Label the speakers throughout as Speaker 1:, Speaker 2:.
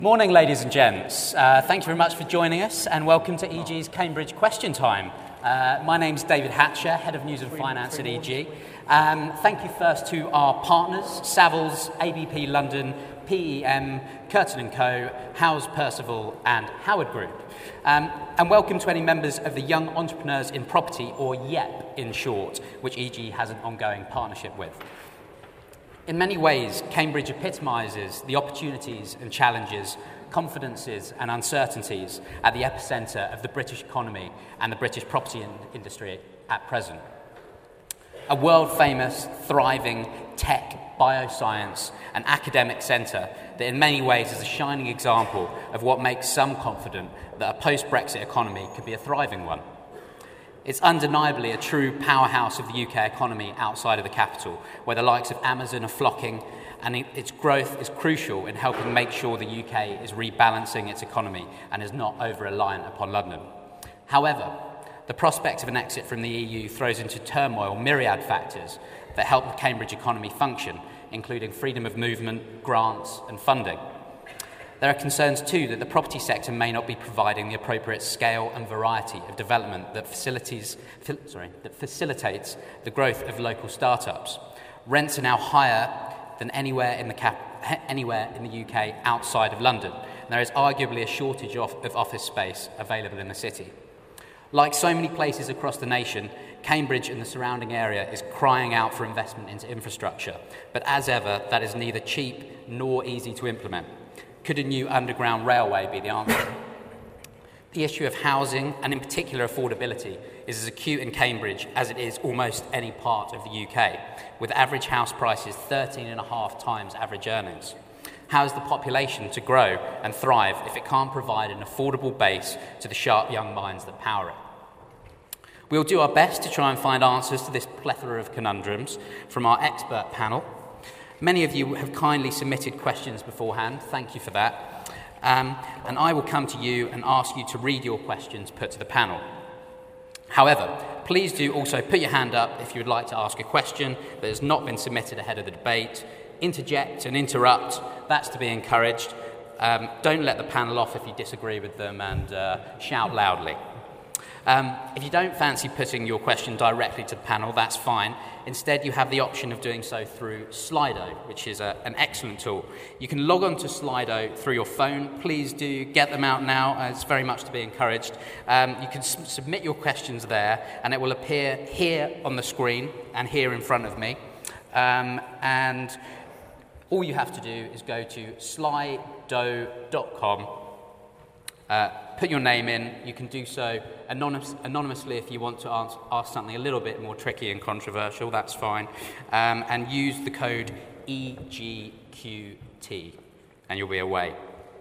Speaker 1: Morning, ladies and gents. Thank you very much for joining us, and welcome to EG's Cambridge Question Time. My name's David Hatcher, Head of News and Finance at EG. Thank you first to our partners, Savills, ABP London, PEM, Curtin & Co, Howes Percival and Howard Group. And welcome to any members of the Young Entrepreneurs in Property, or YEP in short, which EG has an ongoing partnership with. In many ways, Cambridge epitomises the opportunities and challenges, confidences and uncertainties at the epicentre of the British economy and the British property industry at present. A world-famous, thriving tech, bioscience and academic centre that in many ways is a shining example of what makes some confident that a post-Brexit economy could be a thriving one. It's undeniably a true powerhouse of the UK economy outside of the capital, where the likes of Amazon are flocking, and its growth is crucial in helping make sure the UK is rebalancing its economy and is not over-reliant upon London. However, the prospect of an exit from the EU throws into turmoil myriad factors that help the Cambridge economy function, including freedom of movement, grants and funding. There are concerns too that the property sector may not be providing the appropriate scale and variety of development that facilitates the growth of local startups. Rents are now higher than anywhere in the UK outside of London, and there is arguably a shortage of office space available in the city. Like so many places across the nation, Cambridge and the surrounding area is crying out for investment into infrastructure, but as ever, that is neither cheap nor easy to implement. Could a new underground railway be the answer? The issue of housing, and in particular affordability, is as acute in Cambridge as it is almost any part of the UK, with average house prices 13.5 times average earnings. How is the population to grow and thrive if it can't provide an affordable base to the sharp young minds that power it? We'll do our best to try and find answers to this plethora of conundrums from our expert panel. Many of you have kindly submitted questions beforehand. Thank you for that. And I will come to you and ask you to read your questions put to the panel. However, please do also put your hand up if you would like to ask a question that has not been submitted ahead of the debate. Interject and interrupt, that's to be encouraged. Don't let the panel off if you disagree with them, and shout loudly. If you don't fancy putting your question directly to the panel, that's fine. Instead, you have the option of doing so through Slido, which is an excellent tool. You can log on to Slido through your phone. Please do get them out now. It's very much to be encouraged. You can submit your questions there, and it will appear here on the screen and here in front of me. And all you have to do is go to slido.com. Put your name in. You can do so anonymously if you want to ask something a little bit more tricky and controversial, that's fine. And use the code EGQT, and you'll be away.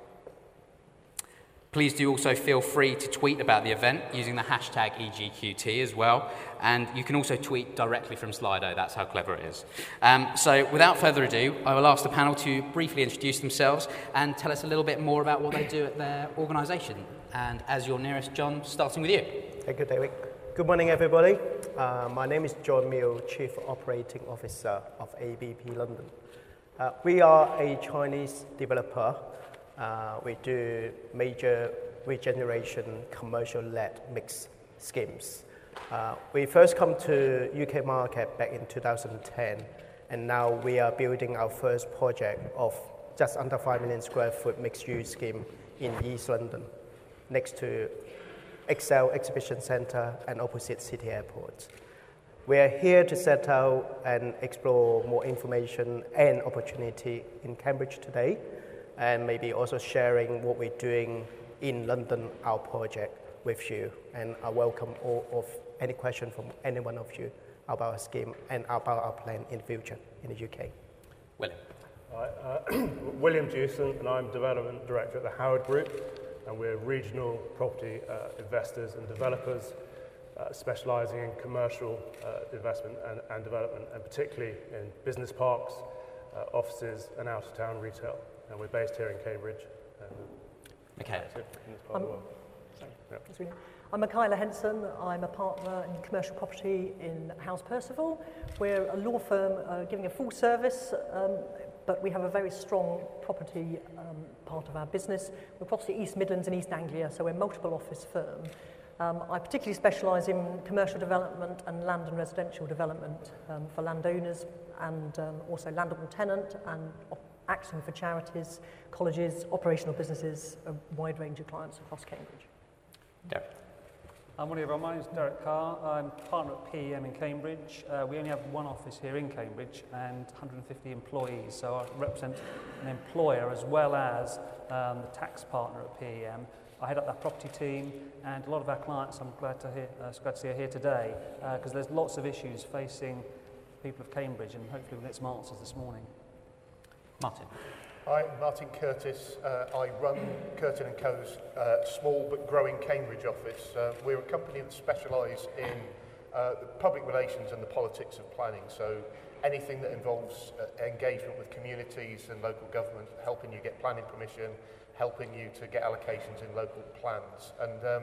Speaker 1: Please do also feel free to tweet about the event using the hashtag EGQT as well. And you can also tweet directly from Slido, that's how clever it is. So without further ado, I will ask the panel to briefly introduce themselves and tell us a little bit more about what they do at their organisation. And as you're nearest, John, starting with you.
Speaker 2: Thank you, David. Good morning, everybody. My name is John Mill, Chief Operating Officer of ABP London. We are a Chinese developer. We do major regeneration commercial-led mixed schemes. We first come to UK market back in 2010, and now we are building our first project of just under 5 million square foot mixed-use scheme in East London, next to Excel Exhibition Centre and opposite City Airport. We are here to set out and explore more information and opportunity in Cambridge today, and maybe also sharing what we're doing in London, our project, with you. And I welcome all of any question from any one of you about our scheme and about our plan in the future in the UK.
Speaker 1: William.
Speaker 3: Hi, William Jewson, and I'm Development Director at the Howard Group, and we're regional property investors and developers specialising in commercial investment and development, and particularly in business parks, offices and out-of-town retail. And we're based here in Cambridge.
Speaker 1: Okay.
Speaker 4: I'm Michaela Henson. I'm a partner in commercial property in Howes Percival. We're a law firm giving a full service but we have a very strong property part of our business. We're across the East Midlands and East Anglia, so we're a multiple office firm. I particularly specialise in commercial development and land and residential development for landowners and also landlord and tenant, and acting for charities, colleges, operational businesses, a wide range of clients across Cambridge.
Speaker 1: Derek.
Speaker 5: Morning everyone, my name is Derek Carr. I'm partner at PEM in Cambridge. We only have one office here in Cambridge and 150 employees, so I represent an employer as well as the tax partner at PEM. I head up that property team, and a lot of our clients I'm glad to see are here today because there's lots of issues facing people of Cambridge, and hopefully we'll get some answers this morning.
Speaker 1: Martin.
Speaker 6: Hi, Martin Curtis. I run Curtin & Co.'s small but growing Cambridge office. We're a company that specialise in public relations and the politics of planning, so anything that involves engagement with communities and local government, helping you get planning permission, helping you to get allocations in local plans. And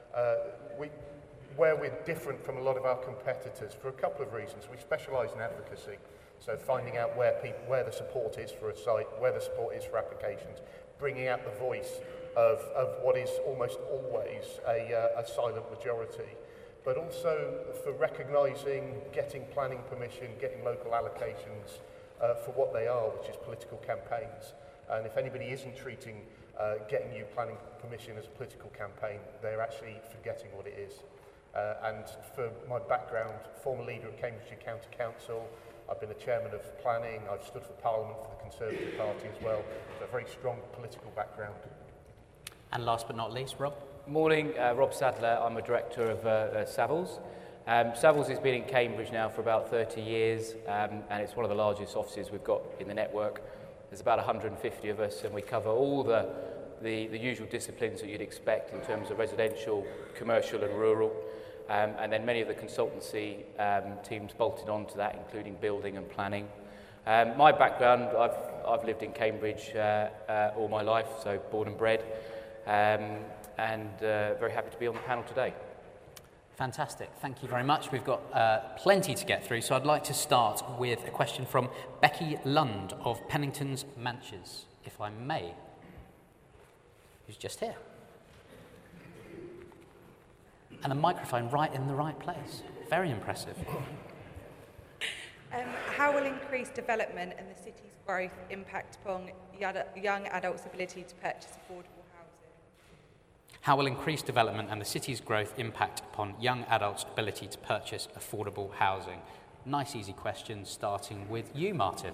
Speaker 6: where we're different from a lot of our competitors for a couple of reasons. We specialise in advocacy. So finding out where the support is for a site, where the support is for applications, bringing out the voice of what is almost always a silent majority, but also for recognising, getting planning permission, getting local allocations for what they are, which is political campaigns. And if anybody isn't treating getting you planning permission as a political campaign, they're actually forgetting what it is. And for my background, former leader of Cambridgeshire County Council, I've been a chairman of planning, I've stood for Parliament for the Conservative Party as well, so a very strong political background.
Speaker 1: And last but not least, Rob.
Speaker 7: Morning, Rob Sadler. I'm a director of Savills. Savills has been in Cambridge now for about 30 years, and it's one of the largest offices we've got in the network. There's about 150 of us, and we cover all the usual disciplines that you'd expect in terms of residential, commercial and rural. And then many of the consultancy teams bolted onto that, including building and planning. My background, I've lived in Cambridge all my life, so born and bred, and very happy to be on the panel today.
Speaker 1: Fantastic, thank you very much. We've got plenty to get through, so I'd like to start with a question from Becky Lund of Pennington's Manches, if I may, who's just here. And a microphone right in the right place. Very impressive.
Speaker 8: How will increased development and the city's growth impact upon young adults' ability to purchase affordable housing?
Speaker 1: How will increased development and the city's growth impact upon young adults' ability to purchase affordable housing? Nice, easy question, starting with you, Martin.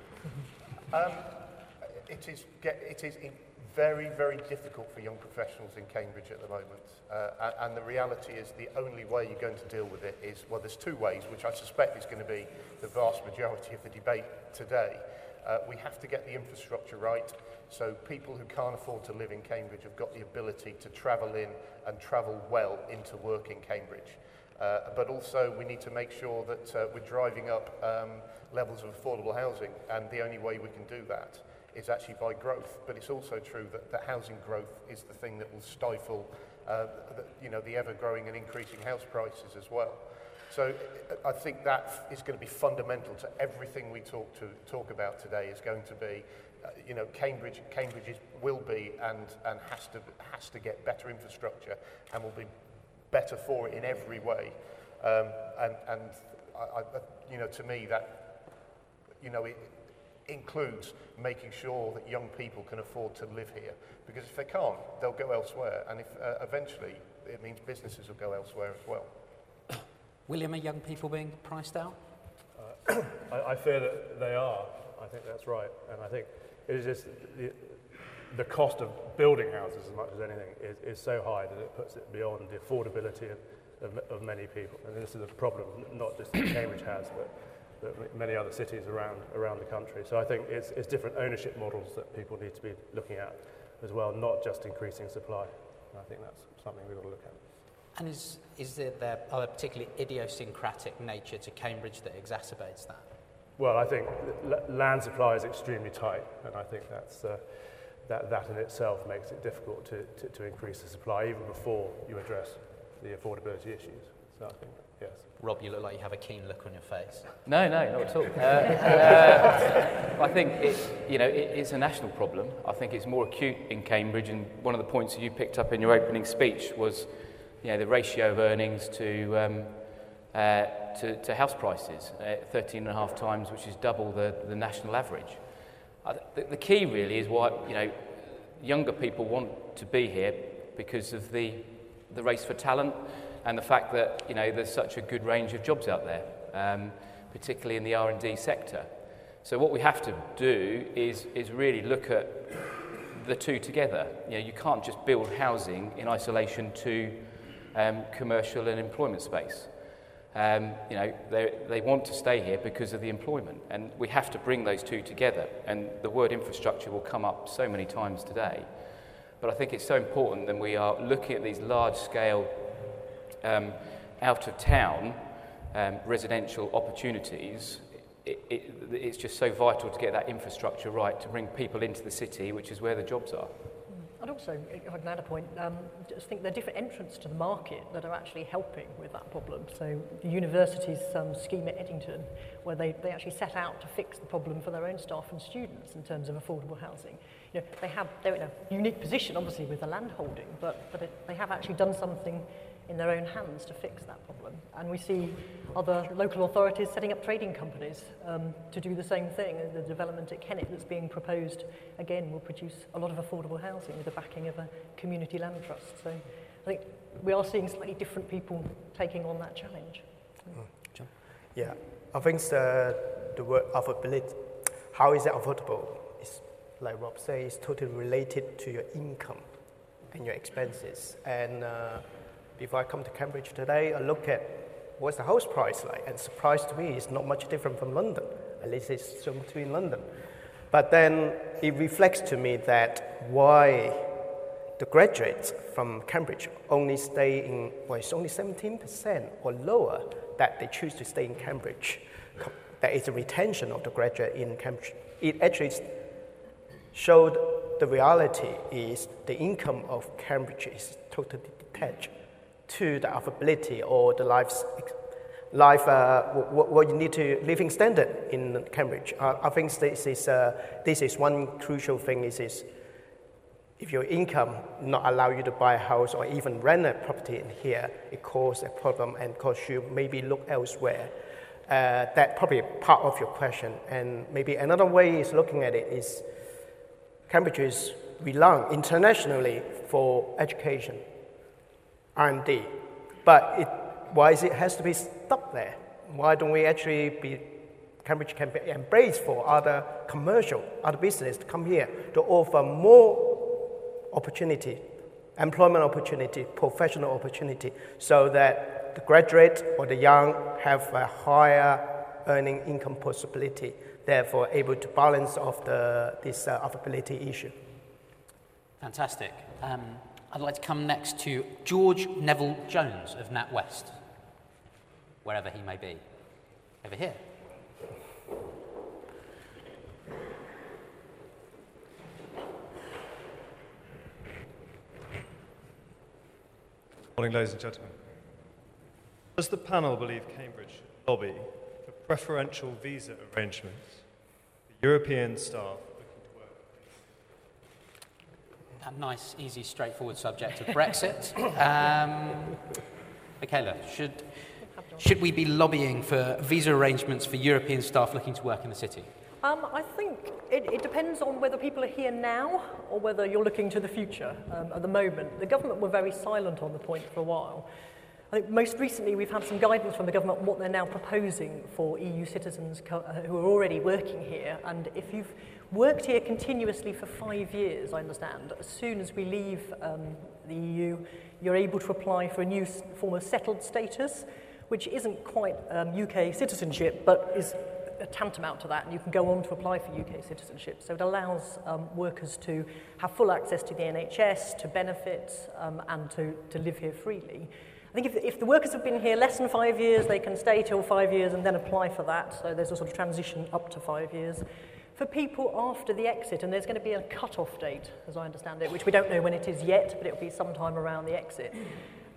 Speaker 6: It is very, very difficult for young professionals in Cambridge at the moment. And the reality is the only way you're going to deal with it is, well, there's two ways, which I suspect is going to be the vast majority of the debate today. We have to get the infrastructure right, so people who can't afford to live in Cambridge have got the ability to travel in and travel well into work in Cambridge. But also we need to make sure that we're driving up levels of affordable housing, and the only way we can do that is actually by growth. But it's also true that housing growth is the thing that will stifle the ever-growing and increasing house prices as well. So I think that is going to be fundamental to everything we talk about today. Is going to be, Cambridge will be and has to get better infrastructure and will be better for it in every way. To me that, it includes making sure that young people can afford to live here, because if they can't, they'll go elsewhere, and if eventually it means businesses will go elsewhere as well.
Speaker 1: William, are young people being priced out?
Speaker 3: I fear that they are. I think that's right, and I think it is just the cost of building houses as much as anything is so high that it puts it beyond the affordability of many people, and this is a problem not just that Cambridge has, but many other cities around the country. So I think it's different ownership models that people need to be looking at as well, not just increasing supply. And I think that's something we've got to look at.
Speaker 1: And is there a particularly idiosyncratic nature to Cambridge that exacerbates that?
Speaker 3: Well, I think land supply is extremely tight, and I think that's that in itself makes it difficult to increase the supply even before you address the affordability issues. So I think, yes.
Speaker 1: Rob, you look like you have a keen look on your face.
Speaker 7: No, not at all. I think it's a national problem. I think it's more acute in Cambridge, and one of the points that you picked up in your opening speech was, the ratio of earnings to house prices, 13.5 times, which is double the national average. The key really is why younger people want to be here because of the race for talent. And the fact that there's such a good range of jobs out there, particularly in the R&D sector. So what we have to do is really look at the two together. You can't just build housing in isolation to commercial and employment space. They want to stay here because of the employment, and we have to bring those two together. And the word infrastructure will come up so many times today, but I think it's so important that we are looking at these large-scale out-of-town residential opportunities. It's just so vital to get that infrastructure right to bring people into the city, which is where the jobs are.
Speaker 4: And also, if I can add a point, just think there are different entrants to the market that are actually helping with that problem. So the university's scheme at Eddington, where they actually set out to fix the problem for their own staff and students in terms of affordable housing. They're in a unique position, obviously, with the land holding, but they have actually done something in their own hands to fix that problem. And we see other local authorities setting up trading companies to do the same thing. The development at Kennet that's being proposed, again, will produce a lot of affordable housing with the backing of a community land trust. So I think we are seeing slightly different people taking on that challenge.
Speaker 2: John? Yeah, I think the word affordability, how is it affordable? It's, like Rob said, it's totally related to your income and your expenses. And before I come to Cambridge today, I look at what's the house price like, and surprised to me, it's not much different from London. At least it's somewhere between London. But then it reflects to me that why the graduates from Cambridge only stay in, it's only 17% or lower that they choose to stay in Cambridge. There is a retention of the graduate in Cambridge. It actually showed the reality is the income of Cambridge is totally detached to the affordability or the what you need to living standard in Cambridge. I think this is one crucial thing. Is if your income not allow you to buy a house or even rent a property in here, it causes a problem and cause you maybe look elsewhere. That probably part of your question. And maybe another way is looking at it is Cambridge is renowned internationally for education. R&D, but why is it has to be stopped there? Why don't we actually Cambridge can be embraced for other business to come here to offer more opportunity, employment opportunity, professional opportunity, so that the graduate or the young have a higher earning income possibility, therefore able to balance off this affordability issue.
Speaker 1: Fantastic. I'd like to come next to George Neville Jones of NatWest, wherever he may be. Over here.
Speaker 9: Morning, ladies and gentlemen. Does the panel believe Cambridge should lobby for preferential visa arrangements for European staff?
Speaker 1: A nice, easy, straightforward subject of Brexit. Michaela, should we be lobbying for visa arrangements for European staff looking to work in the city?
Speaker 4: I think it depends on whether people are here now or whether you're looking to the future. At the moment, the government were very silent on the point for a while. I think most recently we've had some guidance from the government on what they're now proposing for EU citizens who are already working here. And if you've worked here continuously for 5 years, I understand, as soon as we leave the EU, you're able to apply for a new form of settled status, which isn't quite UK citizenship, but is tantamount to that, and you can go on to apply for UK citizenship. So it allows workers to have full access to the NHS, to benefits, and to live here freely. I think if the workers have been here less than 5 years, they can stay till 5 years and then apply for that. So there's a sort of transition up to 5 years. For people after the exit, and there's going to be a cut-off date, as I understand it, which we don't know when it is yet, but it'll be sometime around the exit.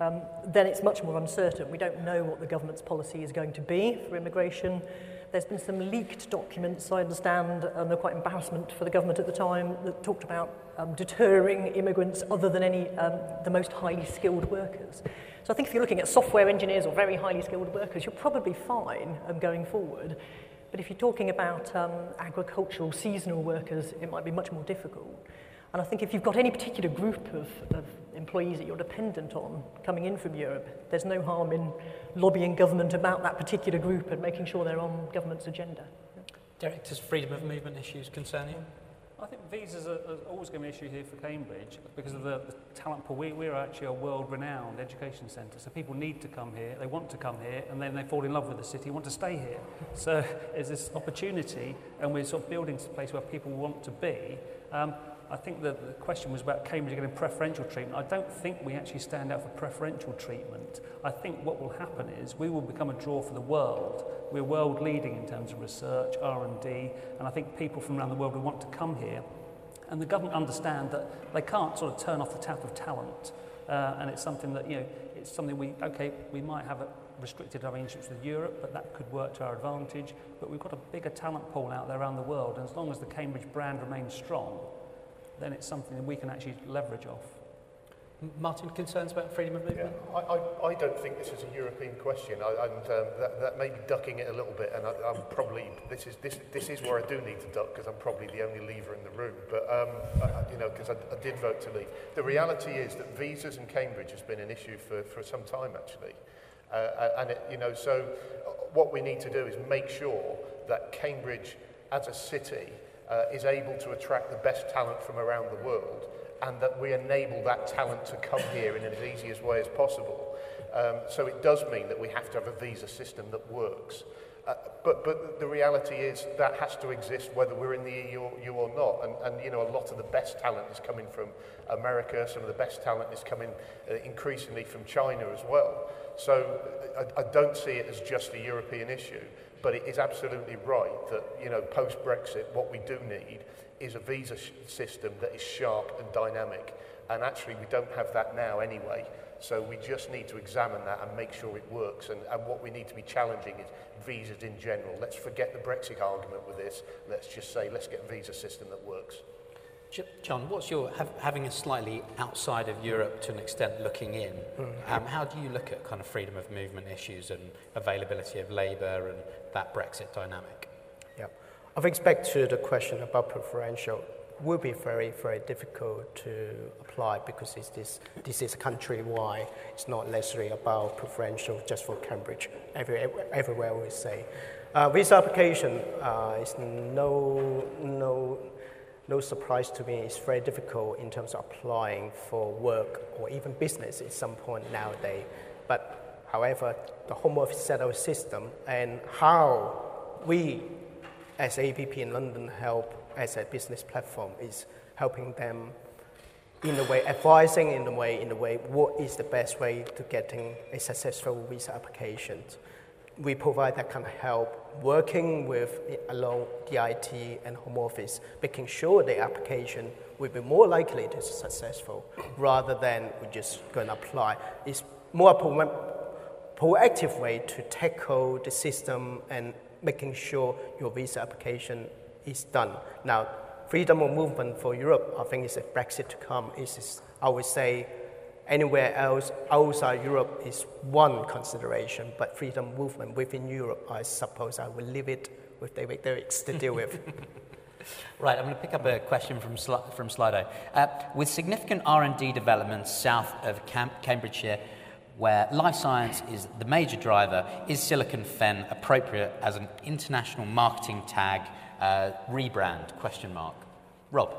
Speaker 4: then it's much more uncertain. We don't know what the government's policy is going to be for immigration. There's been some leaked documents, I understand, and they're quite embarrassment for the government at the time, that talked about deterring immigrants other than the most highly skilled workers. So I think if you're looking at software engineers or very highly skilled workers, you're probably fine going forward. But if you're talking about agricultural, seasonal workers, it might be much more difficult. And I think if you've got any particular group of employees that you're dependent on coming in from Europe, there's no harm in lobbying government about that particular group and making sure they're on government's agenda.
Speaker 1: Derek, does freedom of movement issues concern you?
Speaker 5: I think visas are always going to be an issue here for Cambridge because of the talent pool. We're actually a world-renowned education centre, so people need to come here, they want to come here, and then they fall in love with the city, want to stay here. So there's this opportunity, and we're sort of building a place where people want to be. I think the question was about Cambridge getting preferential treatment. I don't think we actually stand out for preferential treatment. I think what will happen is we will become a draw for the world. We're world leading in terms of research, R&D, and I think people from around the world will want to come here. And the government understand that they can't sort of turn off the tap of talent. And it's something that, it's something we might have restricted arrangements with Europe, but that could work to our advantage. But we've got a bigger talent pool out there around the world, and as long as the Cambridge brand remains strong, then it's something that we can actually leverage off.
Speaker 1: Martin, concerns about freedom of movement?
Speaker 6: Yeah, I don't think this is a European question, that may be ducking it a little bit, and I'm probably, this is where I do need to duck, because I'm probably the only leaver in the room, but, because I did vote to leave. The reality is that visas in Cambridge has been an issue for some time, actually. So what we need to do is make sure that Cambridge, as a city, is able to attract the best talent from around the world, and that we enable that talent to come here in as easy a way as possible. So it does mean that we have to have a visa system that works. But the reality is that has to exist whether we're in the EU or not. And a lot of the best talent is coming from America. Some of the best talent is coming increasingly from China as well. So I don't see it as just a European issue. But it is absolutely right that, post-Brexit, what we do need is a visa system that is sharp and dynamic. And actually, we don't have that now anyway. So we just need to examine that and make sure it works. And what we need to be challenging is visas in general. Let's forget the Brexit argument with this. Let's just say, let's get a visa system that works.
Speaker 1: John, what's your, having a slightly outside of Europe to an extent looking in, how do you look at kind of freedom of movement issues and availability of labour and that Brexit dynamic?
Speaker 2: Yeah, I think back to the question about preferential, will be very, very difficult to apply because this is countrywide. It's not necessarily about preferential just for Cambridge. Everywhere we say. Visa application is no surprise to me. It's very difficult in terms of applying for work or even business at some point nowadays. But however, the Home Office settled system and how we as ABP in London help as a business platform is helping them in a way, advising in a way, what is the best way to getting a successful visa application. We provide that kind of help, working with along the IT and Home Office, making sure the application will be more likely to be successful rather than we just going to apply. It's more a proactive way to tackle the system and making sure your visa application is done. Now, freedom of movement for Europe, I think it's a Brexit to come. I would say anywhere else outside Europe is one consideration, but freedom of movement within Europe, I suppose I will leave it with David Derricks to deal with.
Speaker 1: Right, I'm going to pick up a question from Slido. With significant R&D developments south of Cambridgeshire, where life science is the major driver, is Silicon Fen appropriate as an international marketing tag rebrand? ? Rob?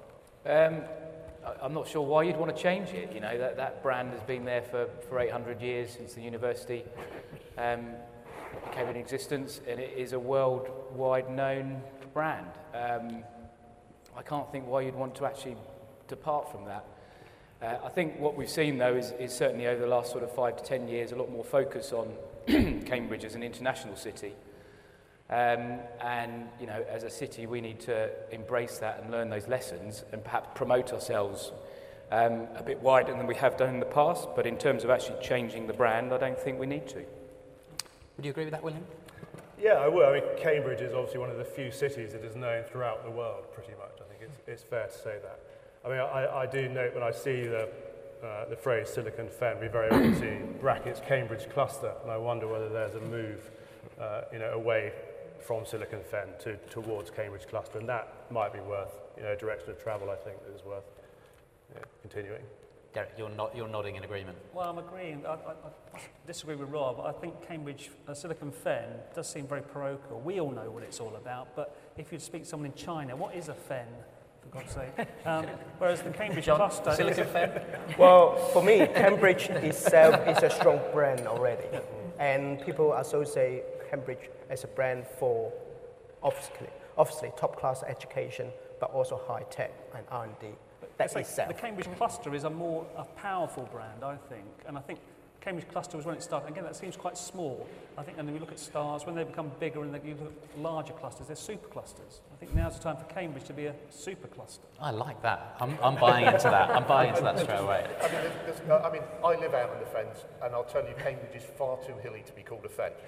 Speaker 7: I'm not sure why you'd want to change it. You know, that brand has been there for 800 years since the university came in existence, and it is a worldwide known brand. I can't think why you'd want to actually depart from that. I think what we've seen, though, is certainly over the last sort of 5 to 10 years, a lot more focus on Cambridge as an international city. And, you know, as a city, we need to embrace that and learn those lessons and perhaps promote ourselves a bit wider than we have done in the past, but in terms of actually changing the brand, I don't think we need to.
Speaker 1: Would you agree with that, William?
Speaker 3: Yeah, I would. I mean, Cambridge is obviously one of the few cities that is known throughout the world, pretty much. I think it's fair to say that. I mean, I do note when I see the phrase Silicon Fen, we very often see brackets Cambridge cluster, and I wonder whether there's a move, away from Silicon Fen towards Cambridge cluster, and that might be worth, a direction of travel. I think that is worth continuing.
Speaker 1: Derek, you're nodding in agreement.
Speaker 5: Well, I'm agreeing. I disagree with Rob. I think Cambridge, Silicon Fen does seem very parochial. We all know what it's all about, but if you'd speak to someone in China, what is a fen, for God's sake? Whereas the Cambridge cluster...
Speaker 1: Silicon Fen?
Speaker 2: Well, for me, Cambridge itself is a strong brand already. And people associate Cambridge as a brand for, obviously top-class education, but also high-tech and R&D.
Speaker 5: The Cambridge cluster is a powerful brand, I think, and I think Cambridge cluster was when it started. Again, that seems quite small. I think, and then we look at stars, when they become bigger and you look at larger clusters, they're super clusters. I think now's the time for Cambridge to be a super cluster.
Speaker 1: I like that. I'm buying into that. I'm buying into that straight away.
Speaker 6: I live out on the fens, and I'll tell you, Cambridge is far too hilly to be called a fen.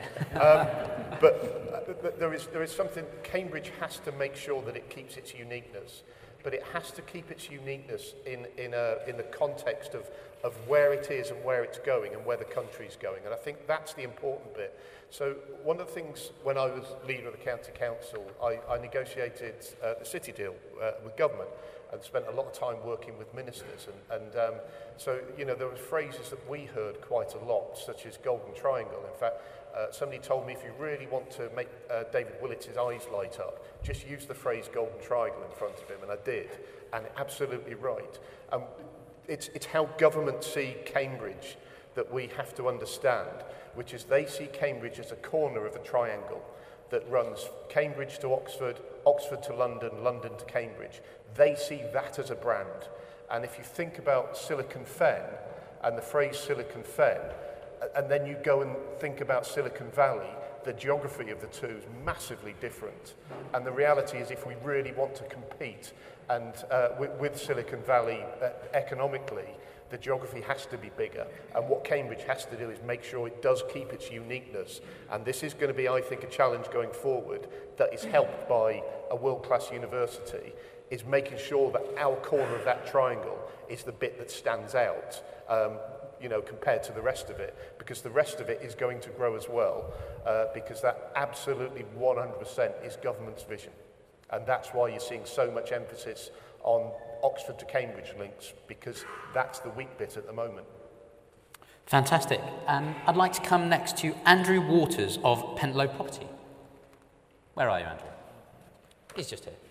Speaker 6: But there is something. Cambridge has to make sure that it keeps its uniqueness. But it has to keep its uniqueness in the context of where it is and where it's going and where the country's going. And I think that's the important bit. So one of the things, when I was leader of the county council, I negotiated the city deal with government and spent a lot of time working with ministers. So there were phrases that we heard quite a lot, such as golden triangle. In fact, somebody told me if you really want to make David Willetts' eyes light up, just use the phrase golden triangle in front of him, and I did, and absolutely right. It's how government see Cambridge that we have to understand, which is they see Cambridge as a corner of a triangle that runs Cambridge to Oxford, Oxford to London, London to Cambridge. They see that as a brand. And if you think about Silicon Fen and the phrase Silicon Fen, and then you go and think about Silicon Valley, the geography of the two is massively different. And the reality is if we really want to compete and with Silicon Valley economically, the geography has to be bigger. And what Cambridge has to do is make sure it does keep its uniqueness. And this is going to be, I think, a challenge going forward that is helped by a world-class university, is making sure that our corner of that triangle is the bit that stands out, compared to the rest of it, because the rest of it is going to grow as well, because that absolutely 100% is government's vision. And that's why you're seeing so much emphasis on Oxford to Cambridge links, because that's the weak bit at the moment.
Speaker 1: Fantastic. I'd like to come next to Andrew Waters of Pentlow Property. Where are you, Andrew? He's just here.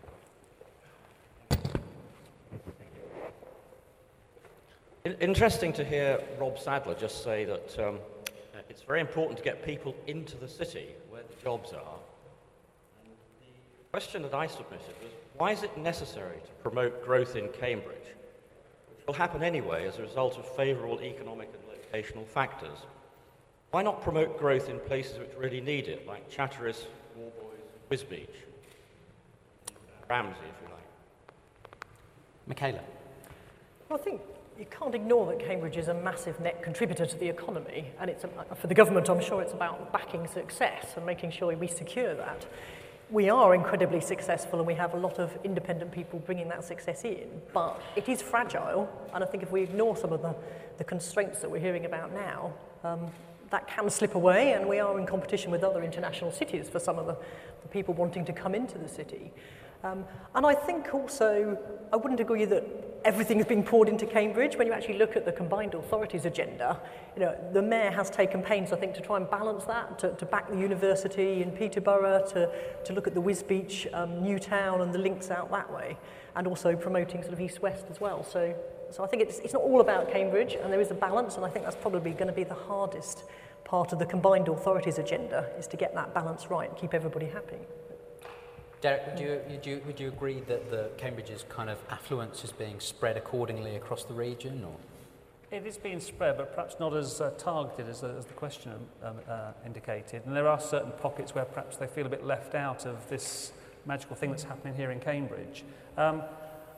Speaker 10: Interesting to hear Rob Sadler just say that it's very important to get people into the city where the jobs are. And the question that I submitted was, why is it necessary to promote growth in Cambridge, which will happen anyway as a result of favourable economic and locational factors? Why not promote growth in places which really need it, like Chatteris, Warboys, Wisbech, Ramsey, if you like?
Speaker 1: Michaela.
Speaker 4: Well, I think you can't ignore that Cambridge is a massive net contributor to the economy, and it's for the government, I'm sure it's about backing success and making sure we secure that. We are incredibly successful and we have a lot of independent people bringing that success in, but it is fragile, and I think if we ignore some of the constraints that we're hearing about now, that can slip away, and we are in competition with other international cities for some of the people wanting to come into the city. And I think also, I wouldn't agree that everything is being poured into Cambridge. When you actually look at the combined authorities agenda, the mayor has taken pains, I think, to try and balance that, to back the university in Peterborough, to look at the Wisbech, Newtown and the links out that way, and also promoting sort of east-west as well. So I think it's not all about Cambridge, and there is a balance, and I think that's probably going to be the hardest part of the combined authorities agenda, is to get that balance right and keep everybody happy.
Speaker 1: Derek, would you agree that the Cambridge's kind of affluence is being spread accordingly across the region, or?
Speaker 5: It is being spread, but perhaps not as targeted as the question indicated. And there are certain pockets where perhaps they feel a bit left out of this magical thing that's happening here in Cambridge.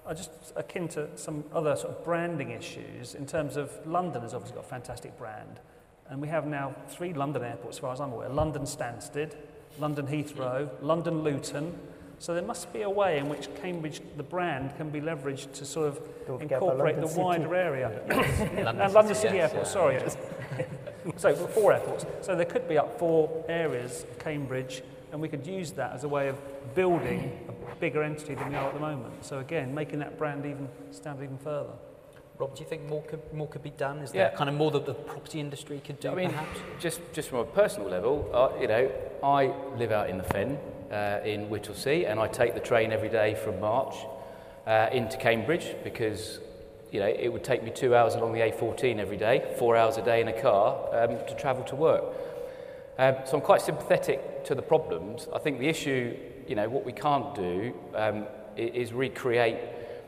Speaker 5: just akin to some other sort of branding issues in terms of London has obviously got a fantastic brand. And we have now 3 London airports, as far as I'm aware: London Stansted, London Heathrow, London Luton. So there must be a way in which Cambridge, the brand, can be leveraged to sort of incorporate the wider area. And London City Airport, sorry. Yes. So 4 airports. So there could be up 4 areas of Cambridge, and we could use that as a way of building a bigger entity than we are at the moment. So again, making that brand stand even further.
Speaker 1: Rob, do you think more could be done? Is there kind of more that the property industry could do, perhaps?
Speaker 7: Just from a personal level, I live out in the Fen in Whittlesea, and I take the train every day from March into Cambridge because, it would take me 2 hours along the A14 every day, 4 hours a day in a car to travel to work. So I'm quite sympathetic to the problems. I think the issue, what we can't do is recreate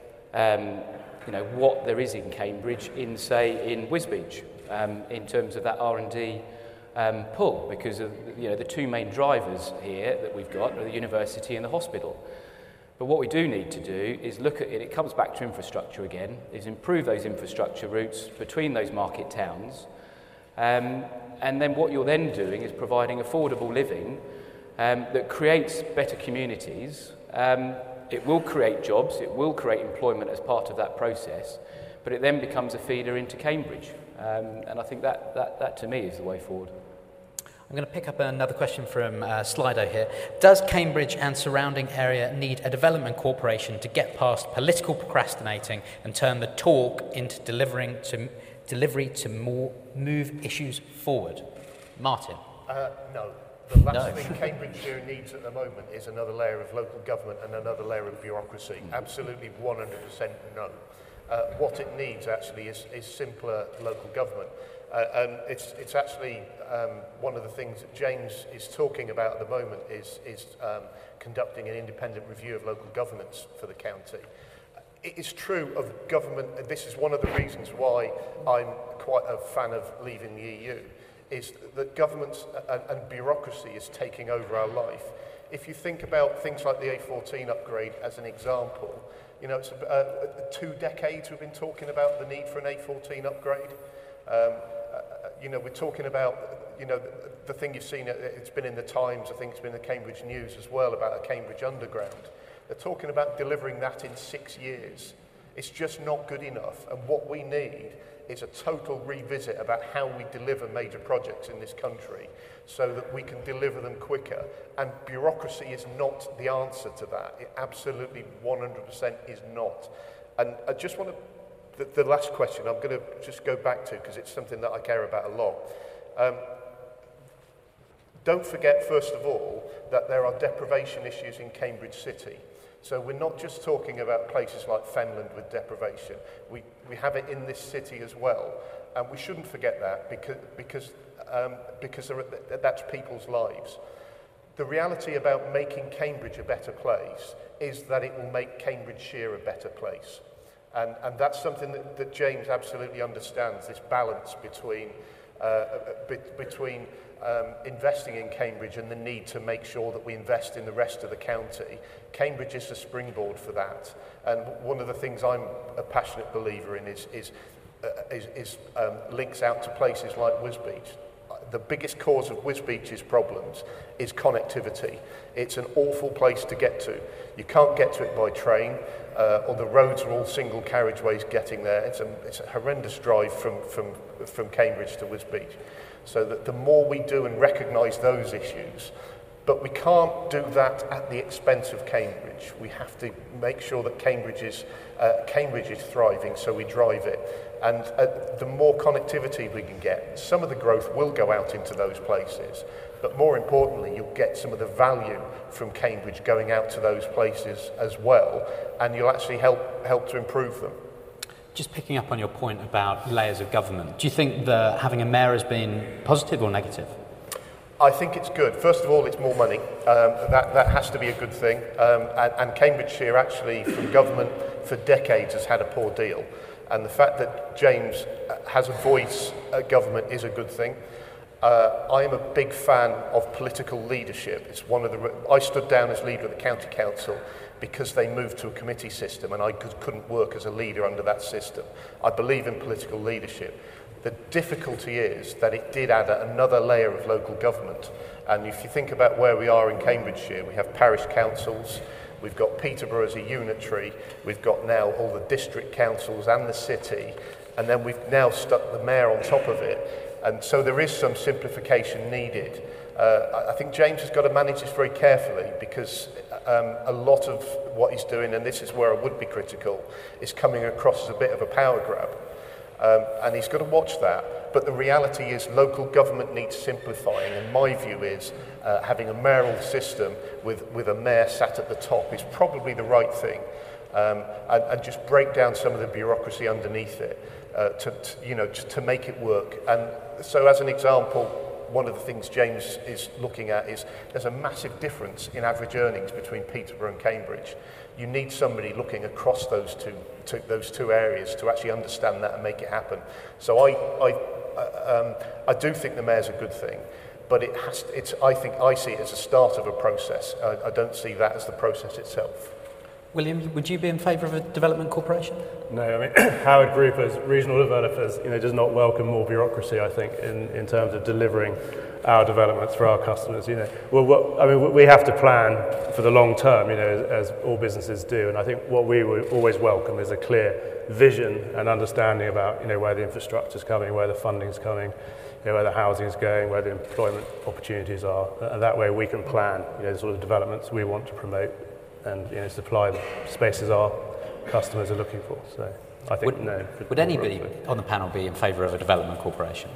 Speaker 7: what there is in Cambridge in Wisbech, in terms of that R&D pull, because of the 2 main drivers here that we've got are the university and the hospital. But what we do need to do is look at it. It comes back to infrastructure again. Is improve those infrastructure routes between those market towns, and then what you're then doing is providing affordable living that creates better communities. It will create jobs, it will create employment as part of that process, but it then becomes a feeder into Cambridge. And I think that to me is the way forward.
Speaker 1: I'm going to pick up another question from Slido here. Does Cambridge and surrounding area need a development corporation to get past political procrastinating and turn the talk into delivery to move issues forward? Martin?
Speaker 6: No. The last thing Cambridgeshire needs at the moment is another layer of local government and another layer of bureaucracy. Absolutely 100% no. What it needs actually is simpler local government. And it's actually one of the things that James is talking about at the moment is conducting an independent review of local governance for the county. It is true of government, and this is one of the reasons why I'm quite a fan of leaving the EU, is that governments and bureaucracy is taking over our life. If you think about things like the A14 upgrade as an example, it's 2 decades we've been talking about the need for an A14 upgrade. We're talking about, the thing you've seen, it's been in the Times, I think it's been in the Cambridge News as well, about a Cambridge Underground. They're talking about delivering that in 6 years. It's just not good enough. And what we need is a total revisit about how we deliver major projects in this country so that we can deliver them quicker. And bureaucracy is not the answer to that. It absolutely 100% is not. And I just want to, the last question I'm going to just go back to because it's something that I care about a lot. Don't forget, first of all, that there are deprivation issues in Cambridge City. So we're not just talking about places like Fenland with deprivation. We have it in this city as well, and we shouldn't forget that because that's people's lives. The reality about making Cambridge a better place is that it will make Cambridgeshire a better place, and that's something that James absolutely understands. This balance between investing in Cambridge and the need to make sure that we invest in the rest of the county. Cambridge is the springboard for that. And one of the things I'm a passionate believer in is links out to places like Wisbech. The biggest cause of Wisbech's problems is connectivity. It's an awful place to get to. You can't get to it by train, or the roads are all single carriageways getting there. It's a horrendous drive from Cambridge to Wisbech. So that the more we do and recognise those issues, but we can't do that at the expense of Cambridge. We have to make sure that Cambridge is thriving, so we drive it. And the more connectivity we can get, some of the growth will go out into those places, but more importantly, you'll get some of the value from Cambridge going out to those places as well, and you'll actually help to improve them.
Speaker 1: Just picking up on your point about layers of government, do you think that having a mayor has been positive or negative?
Speaker 6: I think it's good. First of all, it's more money. That has to be a good thing. And Cambridgeshire actually, from government for decades, has had a poor deal. And the fact that James has a voice at government is a good thing. I am a big fan of political leadership. It's one of I stood down as leader of the county council, because they moved to a committee system and I couldn't work as a leader under that system. I believe in political leadership. The difficulty is that it did add another layer of local government. And if you think about where we are in Cambridgeshire, we have parish councils, we've got Peterborough as a unitary, we've got now all the district councils and the city, and then we've now stuck the mayor on top of it. And so there is some simplification needed. I think James has got to manage this very carefully because a lot of what he's doing, and this is where I would be critical, is coming across as a bit of a power grab. And he's got to watch that. But the reality is local government needs simplifying, and my view is having a mayoral system with a mayor sat at the top is probably the right thing. And just break down some of the bureaucracy underneath it to make it work. And so as an example, one of the things James is looking at is there's a massive difference in average earnings between Peterborough and Cambridge. You need somebody looking across those two areas to actually understand that and make it happen. So I do think the mayor's a good thing, but I see it as a start of a process. I don't see that as the process itself.
Speaker 1: William, would you be in favour of a development corporation?
Speaker 3: No, I mean, Howard Group as regional developers, does not welcome more bureaucracy, I think, in terms of delivering our developments for our customers. We have to plan for the long term, as all businesses do. And I think what we would always welcome is a clear vision and understanding about, where the infrastructure's coming, where the funding's coming, where the housing is going, where the employment opportunities are. And that way we can plan, the sort of developments we want to promote and supply the spaces our customers are looking for. So I think no.
Speaker 1: Would anybody on the panel be in favour of a development corporation?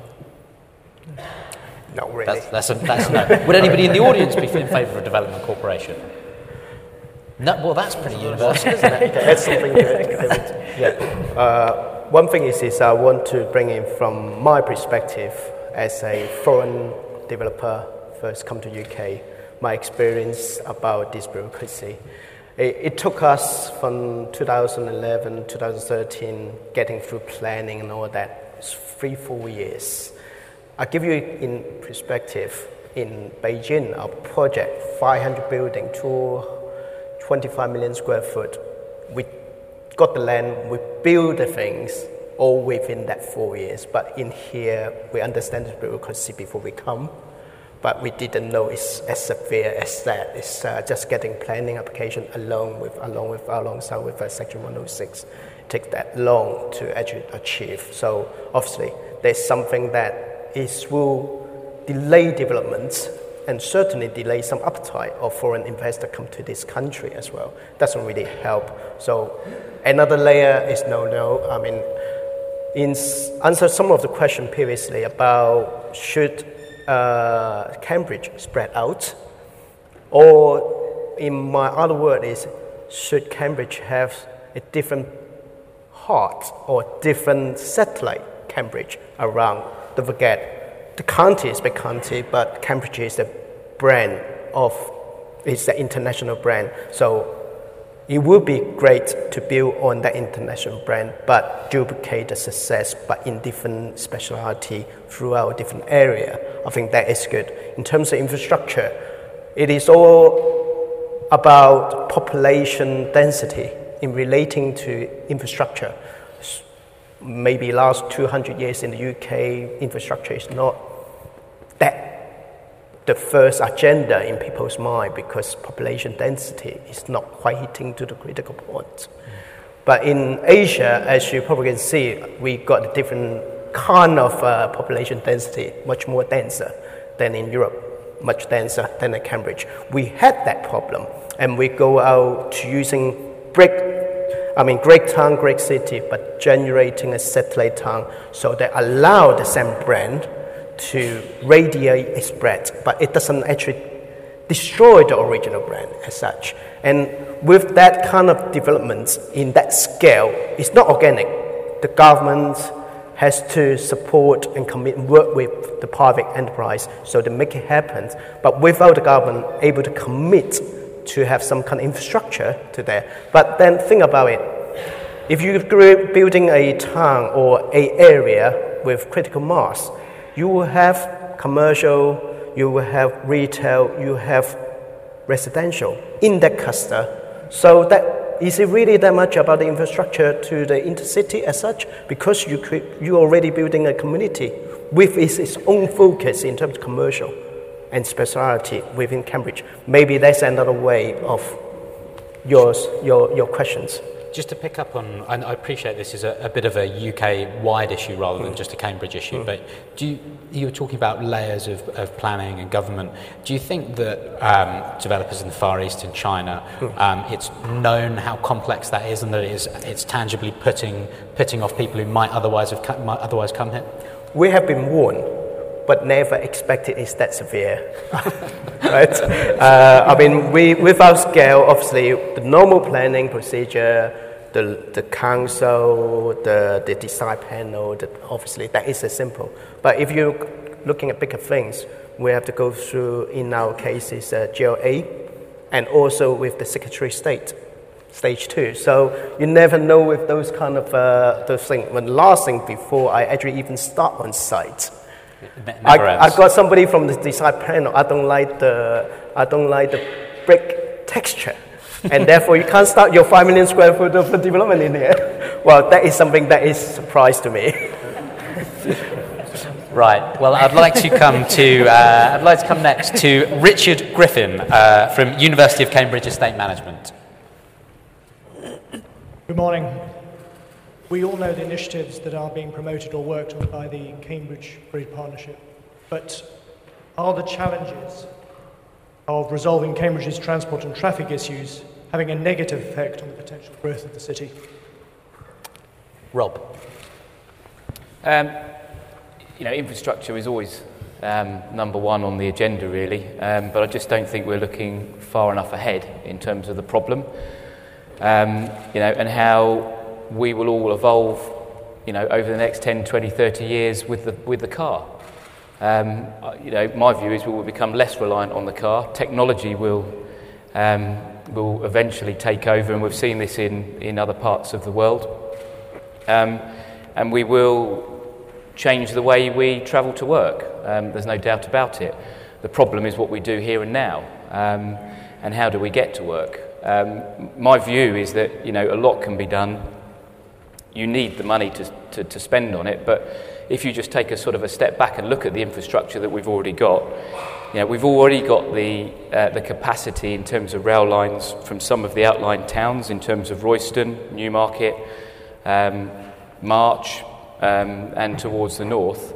Speaker 2: Not really.
Speaker 1: That's no. Would anybody in the audience be in favour of a development corporation? No. Well, that's pretty universal, isn't it?
Speaker 2: That's something good. Yeah. One thing is I want to bring in from my perspective as a foreign developer first come to UK. My experience about this bureaucracy. It took us from 2011, 2013, getting through planning and all that, 3-4 years. I'll give you in perspective, in Beijing, our project, 500 building to 25 million square foot. We got the land, we build the things, all within that 4 years. But in here, we understand the bureaucracy before we come. But we didn't know it's as severe as that. It's just getting planning application alongside with Section 106. It takes that long to actually achieve. So obviously, there's something that will delay development and certainly delay some appetite of foreign investors come to this country as well. Doesn't really help. So another layer is no. I mean, answer some of the question previously about should Cambridge spread out, or in my other word is, should Cambridge have a different heart or different satellite Cambridge around? Don't forget, the county is big county, but Cambridge is the brand it's the international brand. So it would be great to build on that international brand, but duplicate the success, but in different specialty throughout different area. I think that is good. In terms of infrastructure, it is all about population density in relating to infrastructure. Maybe last 200 years in the UK, infrastructure is not that the first agenda in people's mind because population density is not quite hitting to the critical point. But in Asia, as you probably can see, we got a different kind of population density, much more denser than in Europe, much denser than at Cambridge. We had that problem, and we go out to using great town, great city, but generating a satellite town so that allow the same brand to radiate its spread, but it doesn't actually destroy the original brand as such. And with that kind of development in that scale, it's not organic. The government has to support and commit and work with the private enterprise so to make it happen. But without the government able to commit to have some kind of infrastructure to there. But then think about it. If you're building a town or an area with critical mass, you will have commercial, you will have retail, you have residential in that cluster. So that is it really that much about the infrastructure to the intercity as such? Because you're already building a community with its own focus in terms of commercial and speciality within Cambridge. Maybe that's another way of your questions.
Speaker 1: Just to pick up on, and I appreciate this is a bit of a UK-wide issue rather than just a Cambridge issue, but you were talking about layers of planning and government. Do you think that developers in the Far East and China, it's known how complex that is and that it's tangibly putting off people who might otherwise come here?
Speaker 2: We have been warned, but never expected it's that severe. Right? I mean, with our scale, obviously, the normal planning procedure, the council, the design panel, obviously, that is simple. But if you're looking at bigger things, we have to go through, in our cases, GLA, and also with the Secretary of State, Stage 2. So you never know with those kind of those things. When last thing before I actually even start on site, I got somebody from the design panel. I don't like the brick texture, and therefore you can't start your 5 million square foot of development in here. Well, that is something that is a surprise to me.
Speaker 1: Right. Well, I'd like to come next to Richard Griffin from University of Cambridge Estate Management.
Speaker 11: Good morning. We all know the initiatives that are being promoted or worked on by the Cambridge Grid Partnership, but are the challenges of resolving Cambridge's transport and traffic issues having a negative effect on the potential growth of the city?
Speaker 1: Rob.
Speaker 7: Infrastructure is always number one on the agenda, really, but I just don't think we're looking far enough ahead in terms of the problem. And how we will all evolve, over the next 10, 20, 30 years with the car. My view is we will become less reliant on the car. Technology will eventually take over, and we've seen this in other parts of the world. And we will change the way we travel to work. There's no doubt about it. The problem is what we do here and now, and how do we get to work. My view is that a lot can be done. You need the money to spend on it, but if you just take a sort of a step back and look at the infrastructure that we've already got, we've already got the capacity in terms of rail lines from some of the outlying towns, in terms of Royston, Newmarket, March, and towards the north.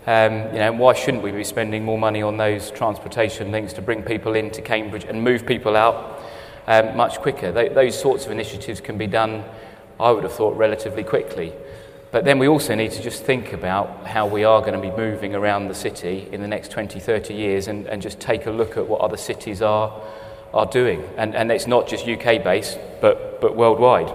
Speaker 7: Why shouldn't we be spending more money on those transportation links to bring people into Cambridge and move people out much quicker? Those sorts of initiatives can be done, I would have thought, relatively quickly. But then we also need to just think about how we are going to be moving around the city in the next 20, 30 years and just take a look at what other cities are doing. And it's not just UK-based, but worldwide.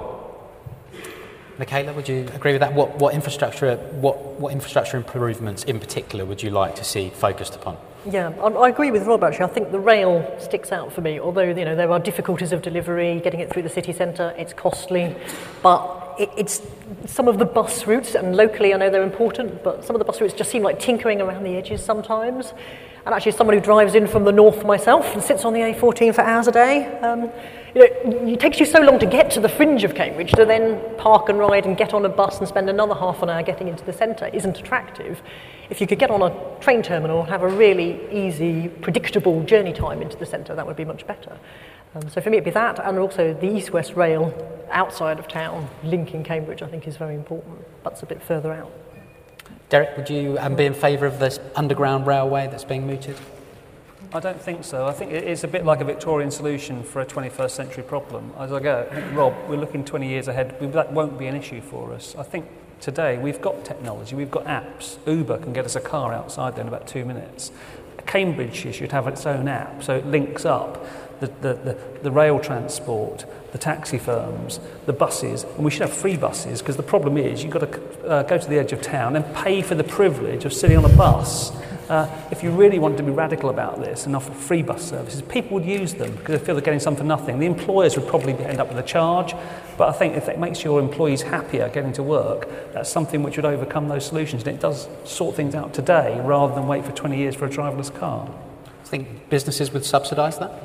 Speaker 1: Michaela, would you agree with that? What infrastructure improvements in particular would you like to see focused upon?
Speaker 4: Yeah, I agree with Rob, actually. I think the rail sticks out for me, although there are difficulties of delivery, getting it through the city centre, it's costly, but it's some of the bus routes, and locally I know they're important, but some of the bus routes just seem like tinkering around the edges sometimes. And actually, as someone who drives in from the north myself and sits on the A14 for hours a day, it takes you so long to get to the fringe of Cambridge to then park and ride and get on a bus and spend another half an hour getting into the centre isn't attractive. If you could get on a train terminal and have a really easy, predictable journey time into the centre, that would be much better. So for me it'd be that, and also the east-west rail outside of town, linking Cambridge, I think is very important, but it's a bit further out.
Speaker 1: Derek, would you be in favour of this underground railway that's being mooted?
Speaker 5: I don't think so. I think it's a bit like a Victorian solution for a 21st century problem. As I go, I think, Rob, we're looking 20 years ahead. That won't be an issue for us. I think today we've got technology, we've got apps. Uber can get us a car outside there in about 2 minutes. Cambridge should have its own app, so it links up the rail transport, the taxi firms, the buses, and we should have free buses, because the problem is you've got to go to the edge of town and pay for the privilege of sitting on a bus. If you really want to be radical about this and offer free bus services, people would use them because they feel they're getting something for nothing. The employers would probably end up with a charge, but I think if it makes your employees happier getting to work, that's something which would overcome those solutions, and it does sort things out today rather than wait for 20 years for a driverless car.
Speaker 1: Do you think businesses would subsidise that?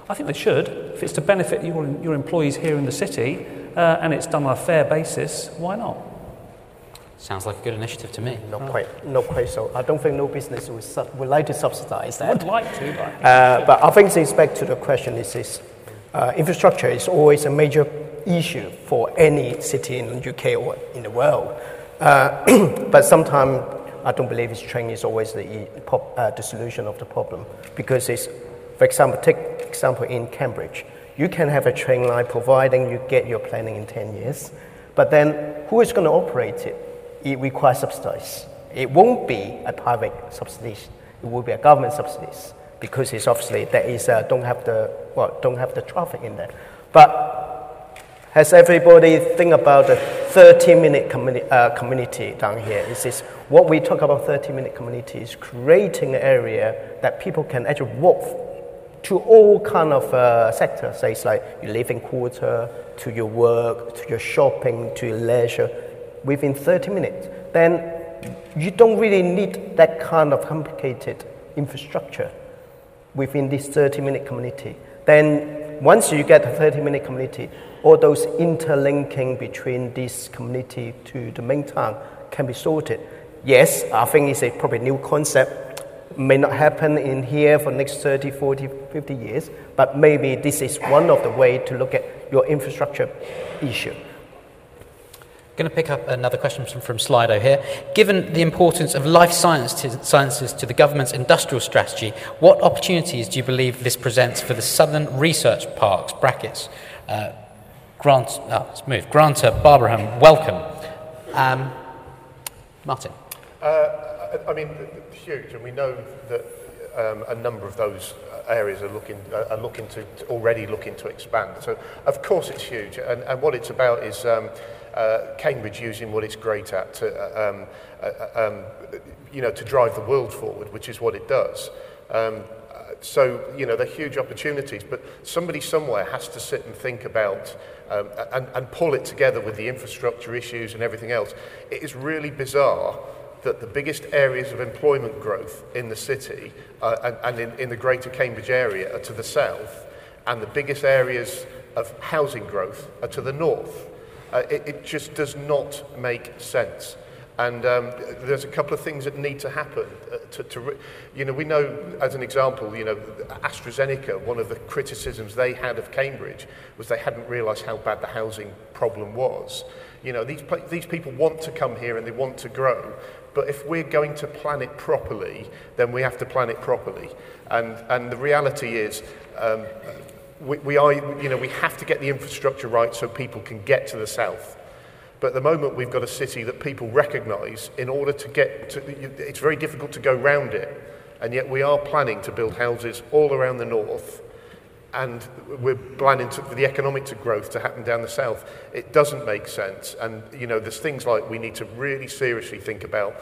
Speaker 5: I think they should. If it's to benefit your employees here in the city and it's done on a fair basis, why not?
Speaker 1: Sounds like a good initiative to me.
Speaker 2: Not quite so. I don't think no business would like to subsidize that.
Speaker 5: I'd like to, but
Speaker 2: I think it's back to the question is infrastructure is always a major issue for any city in the UK or in the world. But sometimes I don't believe train is always the solution of the problem, because it's, for example, take example in Cambridge, you can have a train line providing you get your planning in 10 years, but then who is going to operate it? It requires subsidies. It won't be a private subsidy. It will be a government subsidy, because it's obviously there is don't have the traffic in there. But has everybody think about the 30-minute community down here? Is this what we talk about? 30-minute community is creating an area that people can actually walk to all kind of sectors. Say it's like your living quarter, to your work, to your shopping, to your leisure, within 30 minutes. Then you don't really need that kind of complicated infrastructure within this 30-minute community. Then once you get a 30-minute community, all those interlinking between this community to the main town can be sorted. Yes, I think it's a probably new concept. May not happen in here for next 30, 40, 50 years, but maybe this is one of the ways to look at your infrastructure issue.
Speaker 1: Going to pick up another question from Slido here. Given the importance of life sciences to the government's industrial strategy, what opportunities do you believe this presents for the Southern Research Parks, brackets, Granta, Barbraham, welcome. Martin.
Speaker 6: I mean, huge, and we know that a number of those areas are already looking to expand. So, of course, it's huge, and what it's about is Cambridge using what it's great at to, to drive the world forward, which is what it does. So, there are huge opportunities, but somebody somewhere has to sit and think about and pull it together with the infrastructure issues and everything else. It is really bizarre that the biggest areas of employment growth in the city and in the greater Cambridge area are to the south, and the biggest areas of housing growth are to the north. It just does not make sense. And there's a couple of things that need to happen. We know, as an example, AstraZeneca, one of the criticisms they had of Cambridge was they hadn't realised how bad the housing problem was. These people want to come here and they want to grow, but if we're going to plan it properly, then we have to plan it properly. And the reality is, we have to get the infrastructure right so people can get to the south. But at the moment, we've got a city that people recognise. In order to get to, it's very difficult to go round it, and yet we are planning to build houses all around the north, and we're planning for the economic growth to happen down the south. It doesn't make sense, and there's things like we need to really seriously think about,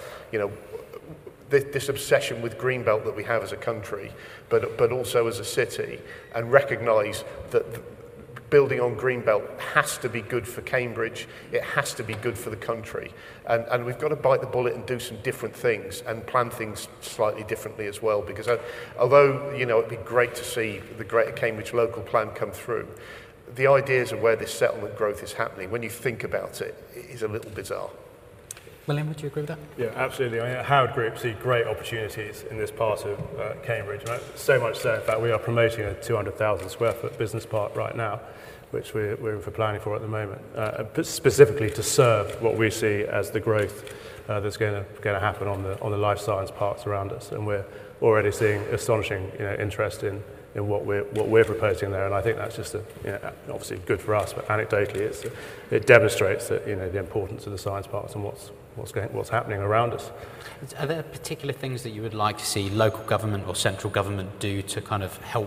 Speaker 6: this obsession with Greenbelt that we have as a country, but also as a city, and recognise that building on Greenbelt has to be good for Cambridge, it has to be good for the country. And we've got to bite the bullet and do some different things and plan things slightly differently as well, because although, it'd be great to see the Greater Cambridge Local Plan come through, the ideas of where this settlement growth is happening, when you think about it, it is a little bizarre.
Speaker 1: William, would you agree with that?
Speaker 3: Yeah, absolutely. I mean, at Howard Group see great opportunities in this part of Cambridge. Right? So much so, in fact, we are promoting a 200,000 square foot business park right now, which we're for planning for at the moment, specifically to serve what we see as the growth that's going to happen on the life science parks around us. And we're already seeing astonishing interest in what we're proposing there, and I think that's just obviously good for us, but anecdotally it demonstrates that the importance of the science parks and what's happening around us.
Speaker 1: Are there particular things that you would like to see local government or central government do to kind of help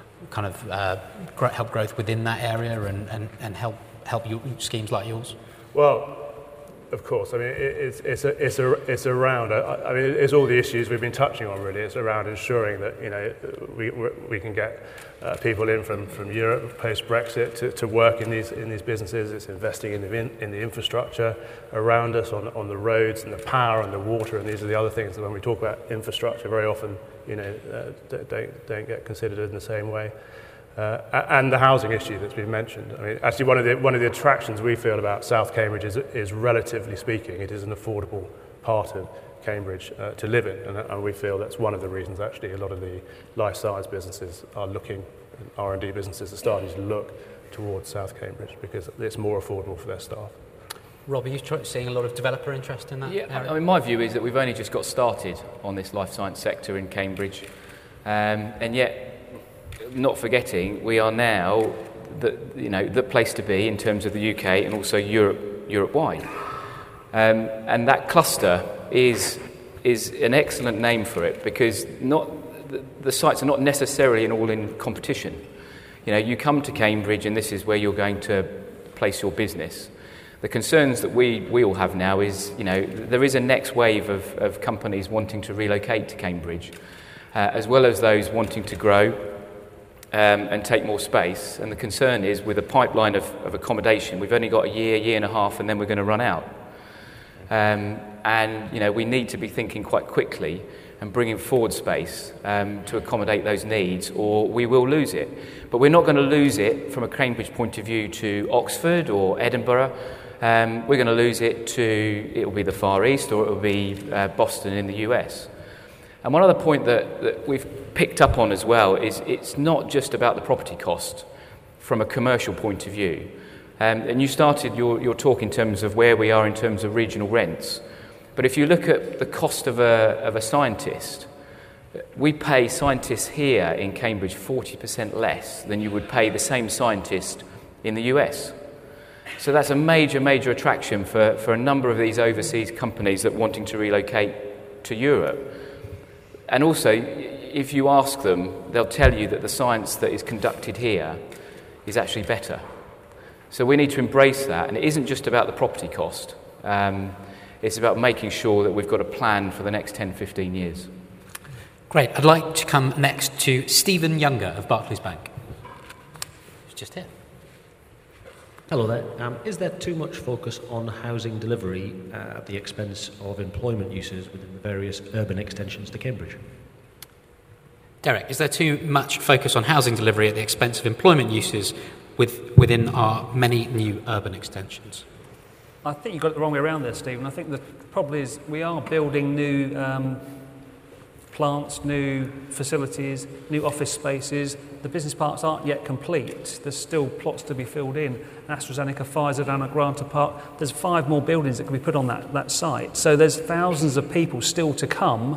Speaker 1: growth within that area and help schemes like yours?
Speaker 3: Well, of course. I mean, it's around. I mean, it's all the issues we've been touching on. Really, it's around ensuring that we can get people in from Europe post Brexit to work in these businesses. It's investing in the infrastructure around us on the roads and the power and the water, and these are the other things that when we talk about infrastructure very often don't get considered in the same way. And the housing issue that's been mentioned. I mean, actually, one of the attractions we feel about South Cambridge is relatively speaking, it is an affordable part of Cambridge to live in, and we feel that's one of the reasons actually a lot of the life science businesses are looking, R&D businesses are starting to look towards South Cambridge because it's more affordable for their staff.
Speaker 1: Rob, are you seeing a lot of developer interest in that area?
Speaker 7: I mean, my view is that we've only just got started on this life science sector in Cambridge, and yet, not forgetting, we are now the place to be in terms of the UK and also Europe-wide. And that cluster is an excellent name for it because the sites are not necessarily all in competition. You come to Cambridge and this is where you're going to place your business. The concerns that we all have now is, there is a next wave of companies wanting to relocate to Cambridge, as well as those wanting to grow and take more space. And the concern is with a pipeline of accommodation, we've only got a year and a half, and then we're going to run out. And we need to be thinking quite quickly and bringing forward space to accommodate those needs, or we will lose it. But we're not going to lose it from a Cambridge point of view to Oxford or Edinburgh. We're going to lose it to, it'll be the Far East or it'll be Boston in the US. And one other point that we've picked up on as well is it's not just about the property cost from a commercial point of view. And you started your talk in terms of where we are in terms of regional rents. But if you look at the cost of a scientist, we pay scientists here in Cambridge 40% less than you would pay the same scientist in the US. So that's a major attraction for a number of these overseas companies that are wanting to relocate to Europe. And also, if you ask them, they'll tell you that the science that is conducted here is actually better. So we need to embrace that, and it isn't just about the property cost. It's about making sure that we've got a plan for the next 10, 15 years.
Speaker 1: Great. I'd like to come next to Stephen Younger of Barclays Bank. Who's just here.
Speaker 12: Hello there. Is there too much focus on housing delivery at the expense of employment uses within the various urban extensions to Cambridge?
Speaker 1: Derek, is there too much focus on housing delivery at the expense of employment uses within our many new urban extensions?
Speaker 5: I think you got it the wrong way around there, Stephen. I think the problem is we are building new plants, new facilities, new office spaces. The business parks aren't yet complete. There's still plots to be filled in. AstraZeneca, Pfizer down at Granta Park. There's 5 more buildings that can be put on that site. So there's thousands of people still to come.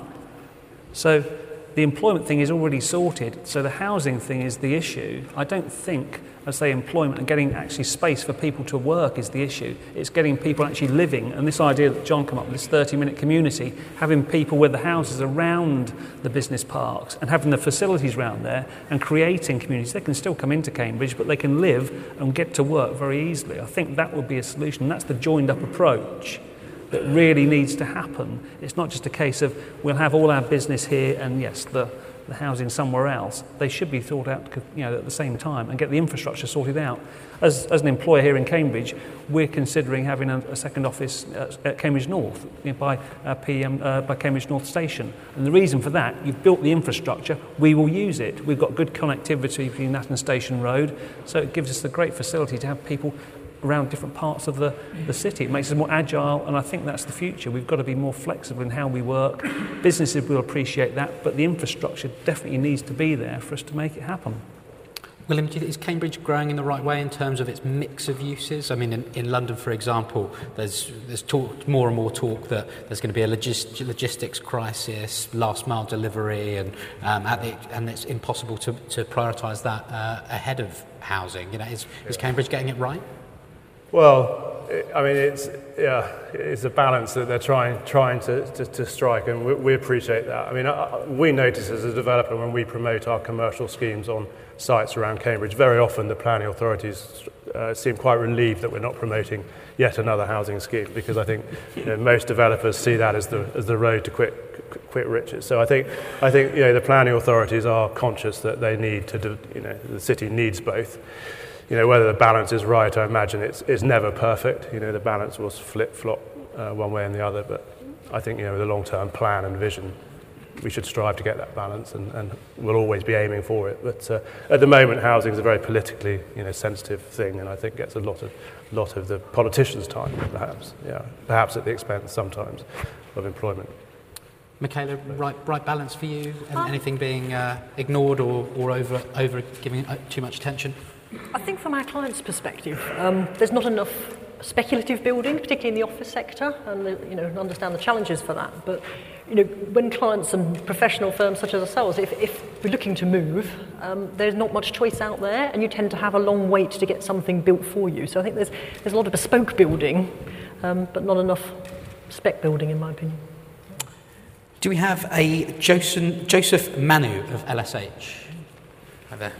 Speaker 5: So the employment thing is already sorted. So the housing thing is the issue. I don't think, I say employment and getting actually space for people to work is the issue. It's getting people actually living, and this idea that John came up with, this 30-minute community, having people with the houses around the business parks and having the facilities around there and creating communities. They can still come into Cambridge, but they can live and get to work very easily. I think that would be a solution, and that's the joined-up approach that really needs to happen. It's not just a case of we'll have all our business here and yes, the housing somewhere else. They should be thought out, at the same time and get the infrastructure sorted out. As an employer here in Cambridge, we're considering having a second office at Cambridge North by Cambridge North Station. And the reason for that, you've built the infrastructure, we will use it. We've got good connectivity between that and Station Road, so it gives us a great facility to have people around different parts of the city. It makes us more agile, and I think that's the future. We've got to be more flexible in how we work. Businesses will appreciate that, but the infrastructure definitely needs to be there for us to make it happen.
Speaker 1: William, do you think, is Cambridge growing in the right way in terms of its mix of uses? I mean, in London, for example, there's more and more talk that there's going to be a logistics crisis, last mile delivery, and it's impossible to prioritise that ahead of housing. Is Cambridge getting it right?
Speaker 3: Well, I mean, it's a balance that they're trying to strike, and we appreciate that. I mean, we notice as a developer when we promote our commercial schemes on sites around Cambridge, very often the planning authorities seem quite relieved that we're not promoting yet another housing scheme, because I think most developers see that as the road to quick riches. So I think the planning authorities are conscious that they need to the city needs both. Whether the balance is right, I imagine it's never perfect. The balance will flip-flop one way and the other, but I think the long-term plan and vision should strive to get that balance, and we'll always be aiming for it. But at the moment, housing is a very politically sensitive thing, and I think gets a lot of the politicians' time, perhaps at the expense sometimes of employment.
Speaker 1: Michaela, right balance for you? And anything being ignored or over giving too much attention?
Speaker 4: I think from our clients' perspective, there's not enough speculative building, particularly in the office sector, and understand the challenges for that. But when clients and professional firms such as ourselves, if we're looking to move, there's not much choice out there, and you tend to have a long wait to get something built for you. So I think there's a lot of bespoke building, but not enough spec building, in my opinion.
Speaker 1: Do we have a Joseph Manu of LSH? Right there.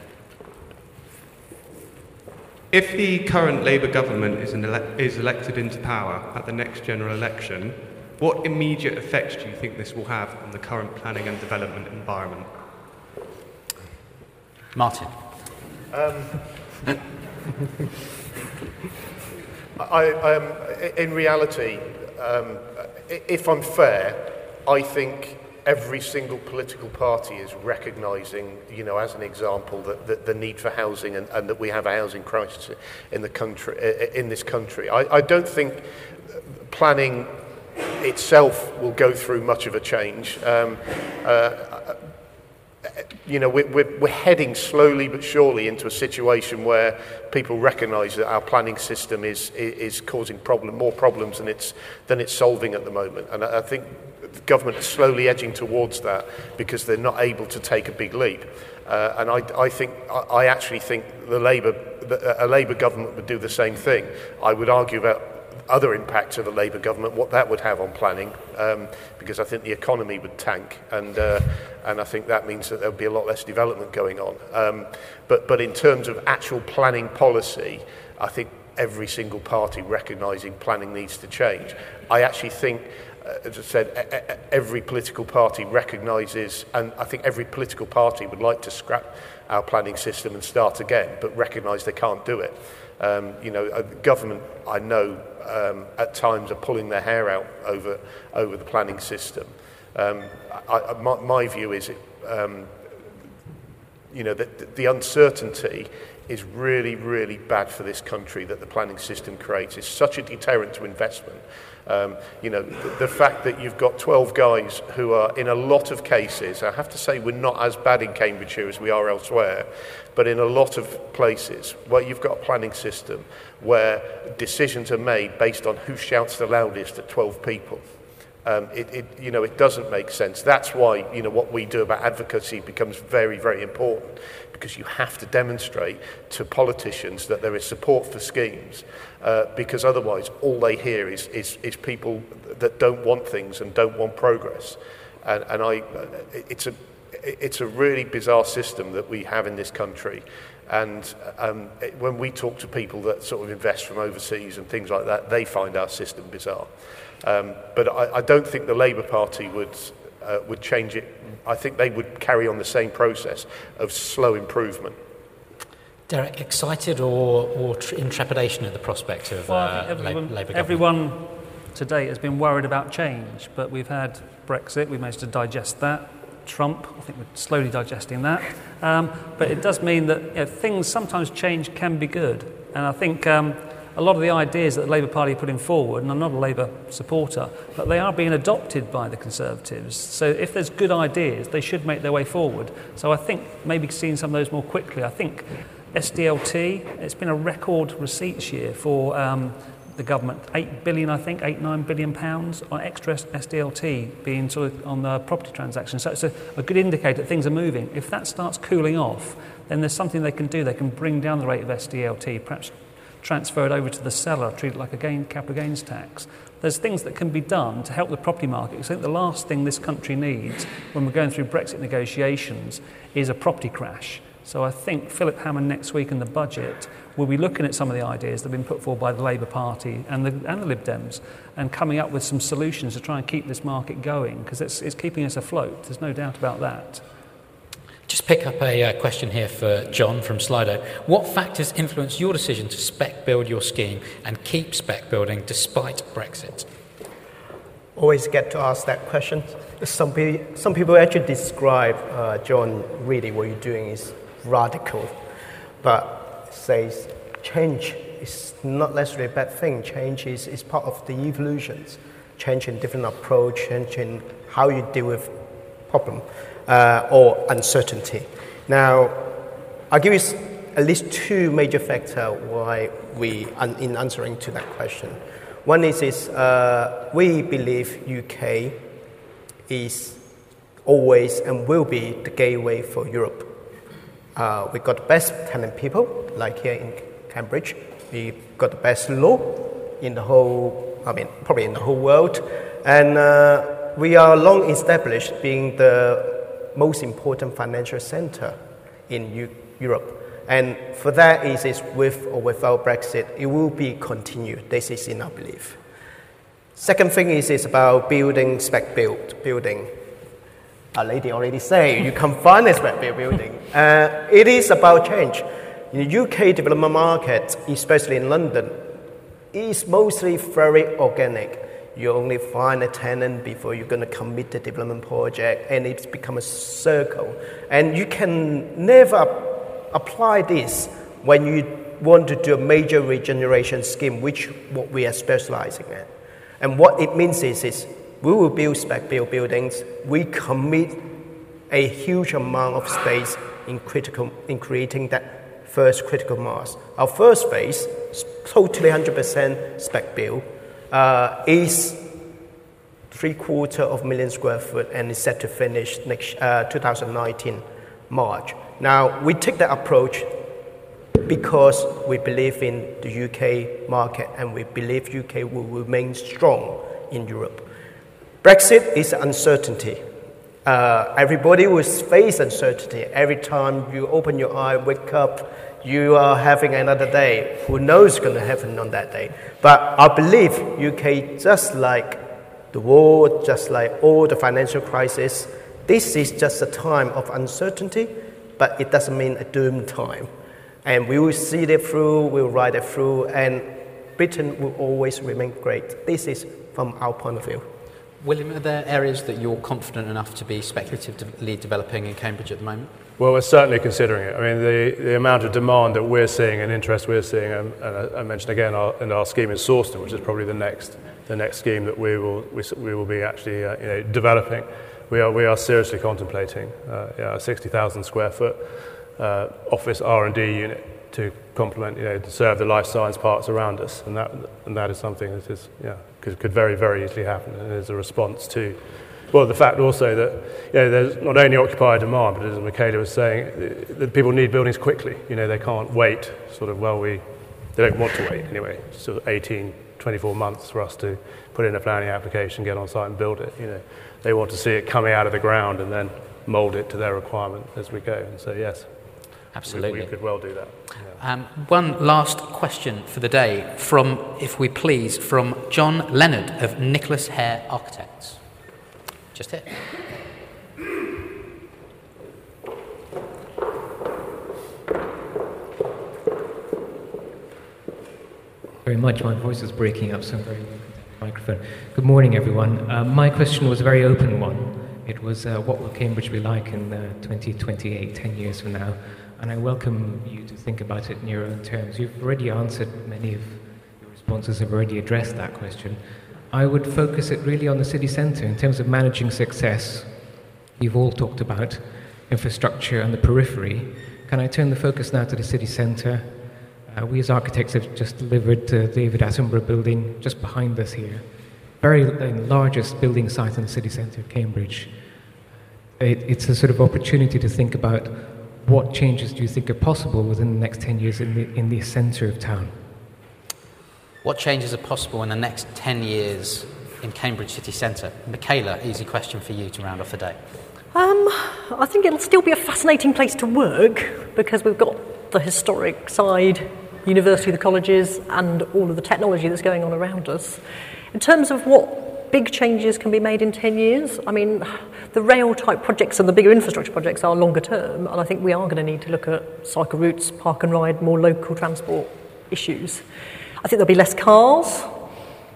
Speaker 13: If the current Labour government is elected into power at the next general election, what immediate effects do you think this will have on the current planning and development environment?
Speaker 1: Martin.
Speaker 6: In reality, if I'm fair, I think every single political party is recognising, as an example, that the need for housing and that we have a housing crisis in the country. In this country, I don't think planning itself will go through much of a change. We're heading slowly but surely into a situation where people recognise that our planning system is causing more problems than it's solving at the moment, and I think the government is slowly edging towards that because they're not able to take a big leap. And I actually think a Labour government would do the same thing. I would argue about other impacts of a Labour government, what that would have on planning, because I think the economy would tank, and I think that means that there would be a lot less development going on. But in terms of actual planning policy, I think every single party recognising planning needs to change. I actually think, as I said, every political party recognises, and I think every political party would like to scrap our planning system and start again, but recognise they can't do it. Government, I know, at times are pulling their hair out over the planning system. My view is, that the uncertainty is really, really bad for this country that the planning system creates. It's such a deterrent to investment. The fact that you've got 12 guys who are, in a lot of cases, I have to say we're not as bad in Cambridgeshire as we are elsewhere, but in a lot of places where you've got a planning system where decisions are made based on who shouts the loudest at 12 people. It doesn't make sense. That's why, what we do about advocacy becomes very, very important, because you have to demonstrate to politicians that there is support for schemes, because otherwise all they hear is people that don't want things and don't want progress. It's a really bizarre system that we have in this country. And when we talk to people that sort of invest from overseas and things like that, they find our system bizarre. But I don't think the Labour Party would change it. I think they would carry on the same process of slow improvement.
Speaker 1: Derek, excited or in trepidation at the prospect of Labour government?
Speaker 5: Everyone today has been worried about change, but we've had Brexit, we've managed to digest that. Trump, I think we're slowly digesting that. But it does mean that things sometimes change can be good. And I think a lot of the ideas that the Labour Party are putting forward, and I'm not a Labour supporter, but they are being adopted by the Conservatives. So if there's good ideas, they should make their way forward. So I think maybe seeing some of those more quickly. I think SDLT, it's been a record receipts year for the government. 8 billion, I think, 8-9 billion pounds on extra SDLT being sort of on the property transactions. So it's a good indicator that things are moving. If that starts cooling off, then there's something they can do. They can bring down the rate of SDLT, perhaps transfer it over to the seller, treat it like a capital gains tax. There's things that can be done to help the property market. I think the last thing this country needs when we're going through Brexit negotiations is a property crash. So I think Philip Hammond next week in the budget will be looking at some of the ideas that have been put forward by the Labour Party and the Lib Dems and coming up with some solutions to try and keep this market going, because it's keeping us afloat. There's no doubt about that.
Speaker 1: Just pick up a question here for John from Slido. What factors influence your decision to spec build your scheme and keep spec building despite Brexit?
Speaker 2: always get to ask that question. Some people actually describe John, really what you're doing is radical, but says change is not necessarily a bad thing. Change is part of the evolutions. Change in different approach, change in how you deal with problem or uncertainty. Now, I'll give you at least two major factors why in answering to that question. One is we believe UK is always and will be the gateway for Europe. We've got the best talent people, like here in Cambridge. We've got the best law in the whole, probably in the whole world. And we are long established being the most important financial center in Europe. And for that is with or without Brexit, it will be continued. This is in our belief. Second thing is about building spec building. A lady already said you can't find a spec building. It is about change. In the UK development market, especially in London, is mostly very organic. You only find a tenant before you're going to commit the development project, and it's become a circle. And you can never apply this when you want to do a major regeneration scheme, which what we are specializing in. And what it means is we will build spec buildings. We commit a huge amount of space in creating that first critical mass. Our first phase, totally 100% spec build, is 750,000 square foot and is set to finish next 2019 March. Now, we take that approach because we believe in the UK market and we believe UK will remain strong in Europe. Brexit is uncertainty. Everybody will face uncertainty. Every time you open your eye, wake up, you are having another day. Who knows what's going to happen on that day? But I believe UK, just like the war, just like all the financial crisis, this is just a time of uncertainty, but it doesn't mean a doom time. And we will see it through, we'll ride it through, and Britain will always remain great. This is from our point of view.
Speaker 1: William, are there areas that you're confident enough to be speculatively developing in Cambridge at the moment?
Speaker 3: Well, we're certainly considering it. I mean, the amount of demand that we're seeing and interest we're seeing, and I mentioned again, our scheme in Sawston, which is probably the next scheme that we will be actually developing. We are seriously contemplating a 60,000 square foot office R&D unit to complement, to serve the life science parks around us, and that is something that is, could very, very easily happen, and is a response to, well, the fact also that there's not only occupier demand, but as Michaela was saying, that people need buildings quickly. They can't wait. They don't want to wait anyway. Sort of 18, 24 months for us to put in a planning application, get on site and build it. They want to see it coming out of the ground and then mould it to their requirement as we go. And so, yes,
Speaker 1: absolutely,
Speaker 3: we could well do that. Yeah.
Speaker 1: One last question for the day, from, if we please, from John Leonard of Nicholas Hare Architects. Just here.
Speaker 14: Very much. My voice is breaking up, so I'm very microphone. Good morning, everyone. My question was a very open one. It was, what will Cambridge be like in 2028, 10 years from now? And I welcome you to think about it in your own terms. You've already answered, many of your responses have already addressed that question. I would focus it really on the city centre in terms of managing success. You've all talked about infrastructure and the periphery. Can I turn the focus now to the city centre? We as architects have just delivered the David Attenborough building just behind us here. Very largest building site in the city centre of Cambridge. It's a sort of opportunity to think about what changes do you think are possible within the next 10 years in the centre of town?
Speaker 1: What changes are possible in the next 10 years in Cambridge city centre? Michaela, easy question for you to round off the day.
Speaker 4: I think it'll still be a fascinating place to work because we've got the historic side, university, the colleges, and all of the technology that's going on around us. In terms of what big changes can be made in 10 years, I mean, the rail type projects and the bigger infrastructure projects are longer term, and I think we are going to need to look at cycle routes, park and ride, more local transport issues. I think there'll be less cars.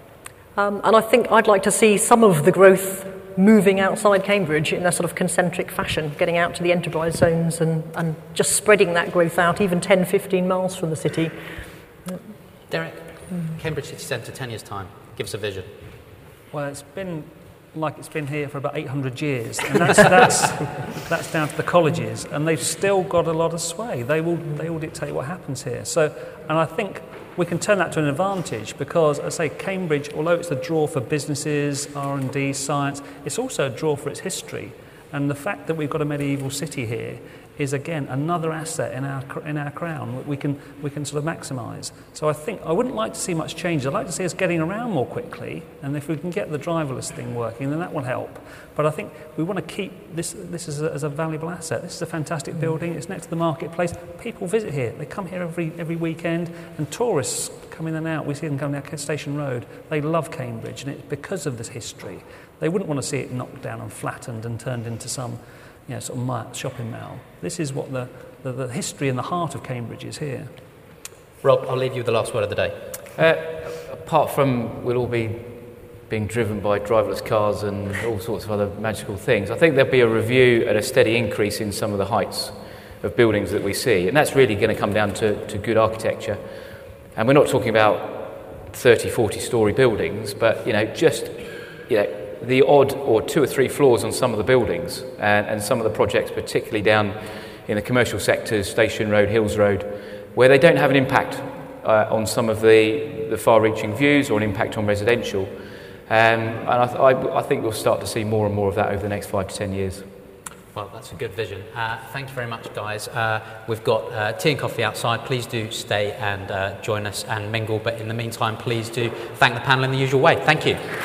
Speaker 4: And I think I'd like to see some of the growth moving outside Cambridge in a sort of concentric fashion, getting out to the enterprise zones and just spreading that growth out even 10, 15 miles from the city.
Speaker 1: Derek, Cambridge City Centre, 10 years' time. Give us a vision.
Speaker 5: Well, it's been like it's been here for about 800 years, and that's down to the colleges, and they've still got a lot of sway. They will dictate what happens here. So, and I think we can turn that to an advantage because, as I say, Cambridge, although it's a draw for businesses, R&D, science, it's also a draw for its history. And the fact that we've got a medieval city here is, again, another asset in our crown that we can sort of maximise. So I think I wouldn't like to see much change. I'd like to see us getting around more quickly, and if we can get the driverless thing working, then that will help. But I think we want to keep this as a valuable asset. This is a fantastic building. It's next to the marketplace. People visit here. They come here every weekend, and tourists come in and out. We see them coming down Station Road. They love Cambridge, and it's because of this history. They wouldn't want to see it knocked down and flattened and turned into some sort of shopping mall. This is what the history and the heart of Cambridge is here.
Speaker 1: Rob, I'll leave you with the last word of the day.
Speaker 7: Apart from we'll all be being driven by driverless cars and all sorts of other magical things, I think there'll be a review and a steady increase in some of the heights of buildings that we see, and that's really going to come down to good architecture. And we're not talking about 30, 40-storey buildings, but the odd or 2 or 3 floors on some of the buildings and some of the projects, particularly down in the commercial sectors, Station Road, Hills Road, where they don't have an impact on some of the far-reaching views or an impact on residential. And I think we'll start to see more and more of that over the next 5 to 10 years.
Speaker 1: Well, that's a good vision. Thank you very much, guys. We've got tea and coffee outside. Please do stay and join us and mingle. But in the meantime, please do thank the panel in the usual way. Thank you.